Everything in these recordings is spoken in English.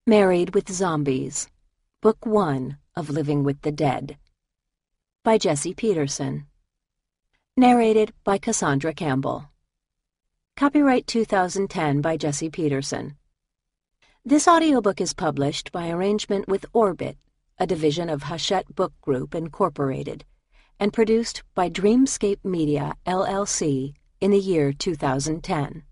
Married with Zombies, Book 1 of Living with the Dead, by Jesse Peterson. Narrated by Cassandra Campbell. Copyright 2010 by Jesse Peterson. This audiobook is published by arrangement with Orbit, a division of Hachette Book Group, Incorporated, and produced by Dreamscape Media, LLC, in the year 2010.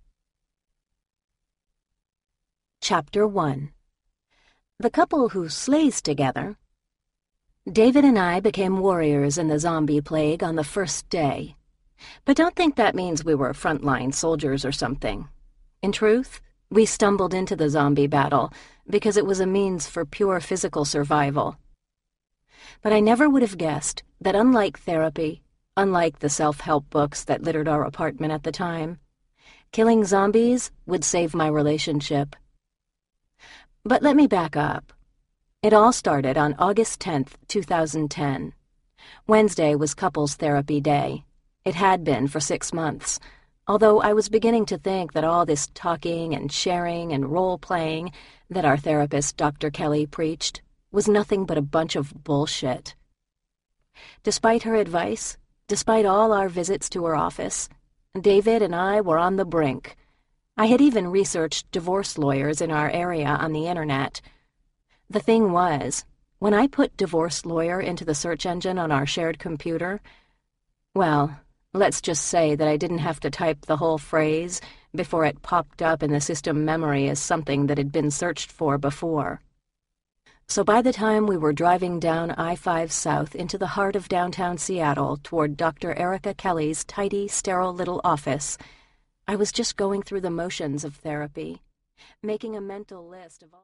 Chapter 1. The couple who slays together. David and I became warriors in the zombie plague on the first day. But don't think that means we were frontline soldiers or something. In truth, we stumbled into the zombie battle because it was a means for pure physical survival. But I never would have guessed that unlike therapy, unlike the self-help books that littered our apartment at the time, killing zombies would save my relationship. But let me back up. It all started on August 10th, 2010. Wednesday was couples therapy day. It had been for 6 months, although I was beginning to think that all this talking and sharing and role-playing that our therapist, Dr. Kelly, preached was nothing but a bunch of bullshit. Despite her advice, despite all our visits to her office, David and I were on the brink. I had even researched divorce lawyers in our area on the internet. The thing was, when I put divorce lawyer into the search engine on our shared computer, well, let's just say that I didn't have to type the whole phrase before it popped up in the system memory as something that had been searched for before. So by the time we were driving down I-5 South into the heart of downtown Seattle toward Dr. Erica Kelly's tidy, sterile little office, I was just going through the motions of therapy, making a mental list of all